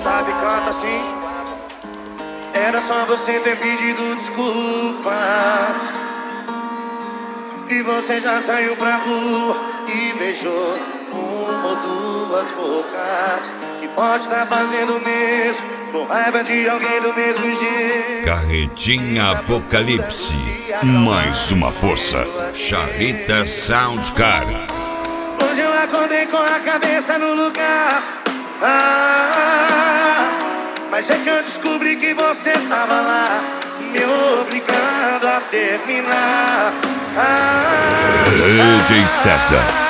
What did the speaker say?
sabe, canta assim. Era só você ter pedido desculpas e você já saiu pra rua e beijou uma ou duas bocas. Que pode estar fazendo o mesmo, com raiva de alguém do mesmo jeito. Carretinha Apocalipse, mais uma força. Charrita Soundcar. Hoje eu acordei com a cabeça no lugar. Mas é que eu descobri que você tava lá, me obrigando a terminar. DJ César.